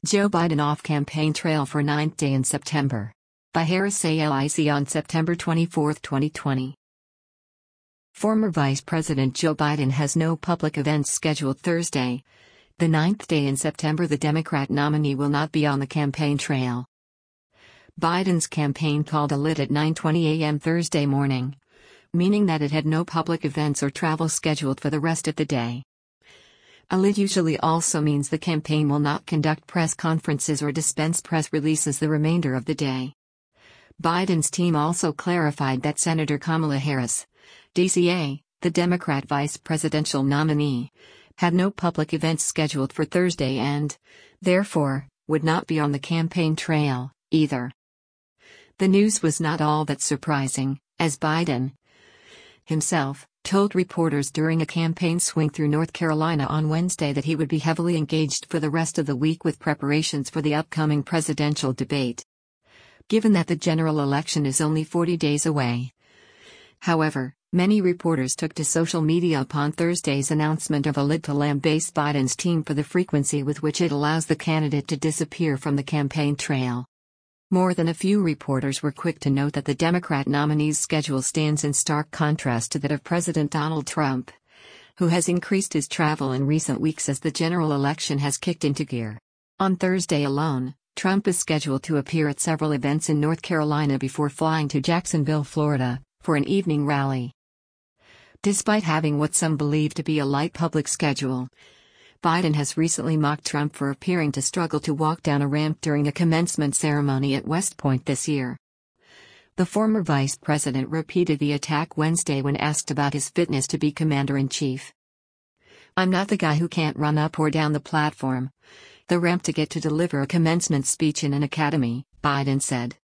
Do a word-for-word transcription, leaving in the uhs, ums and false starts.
Joe Biden off campaign trail for ninth day in September. By Harris A L I C on September twenty-fourth, twenty twenty. Former Vice President Joe Biden has no public events scheduled Thursday, the ninth day in September. The Democrat nominee will not be on the campaign trail. Biden's campaign called a lit at nine twenty a m Thursday morning, meaning that it had no public events or travel scheduled for the rest of the day. A lit usually also means the campaign will not conduct press conferences or dispense press releases the remainder of the day. Biden's team also clarified that Senator Kamala Harris, D C A, the Democrat vice presidential nominee, had no public events scheduled for Thursday and, therefore, would not be on the campaign trail, either. The news was not all that surprising, as Biden himself told reporters during a campaign swing through North Carolina on Wednesday that he would be heavily engaged for the rest of the week with preparations for the upcoming presidential debate, given that the general election is only forty days away. However, many reporters took to social media upon Thursday's announcement of a lit to lambaste Biden's team for the frequency with which it allows the candidate to disappear from the campaign trail. More than a few reporters were quick to note that the Democrat nominee's schedule stands in stark contrast to that of President Donald Trump, who has increased his travel in recent weeks as the general election has kicked into gear. On Thursday alone, Trump is scheduled to appear at several events in North Carolina before flying to Jacksonville, Florida, for an evening rally. Despite having what some believe to be a light public schedule, Biden has recently mocked Trump for appearing to struggle to walk down a ramp during a commencement ceremony at West Point this year. The former vice president repeated the attack Wednesday when asked about his fitness to be commander-in-chief. "I'm not the guy who can't run up or down the platform, the ramp to get to deliver a commencement speech in an academy," Biden said.